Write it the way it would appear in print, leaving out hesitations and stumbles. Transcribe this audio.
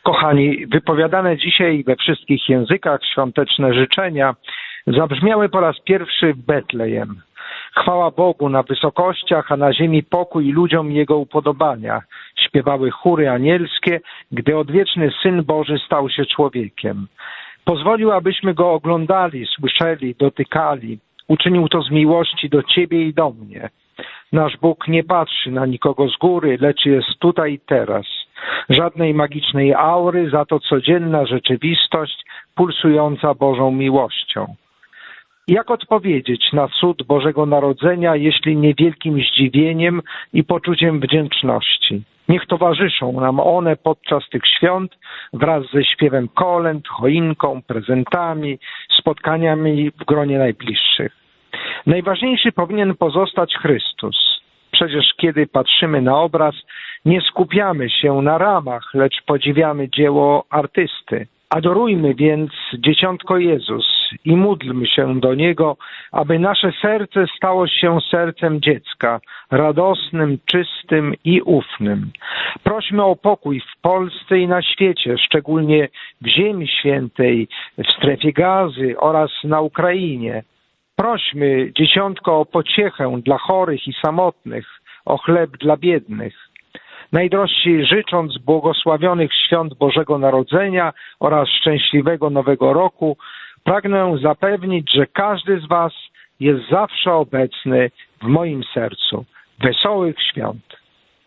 Kochani, wypowiadane dzisiaj we wszystkich językach świąteczne życzenia zabrzmiały po raz pierwszy w Betlejem. Chwała Bogu na wysokościach, a na ziemi pokój ludziom Jego upodobania. Śpiewały chóry anielskie, gdy odwieczny Syn Boży stał się człowiekiem. Pozwolił, abyśmy Go oglądali, słyszeli, dotykali. Uczynił to z miłości do Ciebie i do mnie. Nasz Bóg nie patrzy na nikogo z góry, lecz jest tutaj i teraz. Żadnej magicznej aury, za to codzienna rzeczywistość pulsująca Bożą miłością. Jak odpowiedzieć na cud Bożego Narodzenia, jeśli nie wielkim zdziwieniem i poczuciem wdzięczności? Niech towarzyszą nam one podczas tych świąt wraz ze śpiewem kolęd, choinką, prezentami, spotkaniami w gronie najbliższych. Najważniejszy powinien pozostać Chrystus. Przecież kiedy patrzymy na obraz, nie skupiamy się na ramach, lecz podziwiamy dzieło artysty. Adorujmy więc Dzieciątko Jezus i módlmy się do Niego, aby nasze serce stało się sercem dziecka, radosnym, czystym i ufnym. Prośmy o pokój w Polsce i na świecie, szczególnie w Ziemi Świętej, w strefie Gazy oraz na Ukrainie. Prośmy Dzieciątko o pociechę dla chorych i samotnych, o chleb dla biednych. Najdrożsi życząc błogosławionych świąt Bożego Narodzenia oraz szczęśliwego Nowego Roku, pragnę zapewnić, że każdy z Was jest zawsze obecny w moim sercu. Wesołych świąt!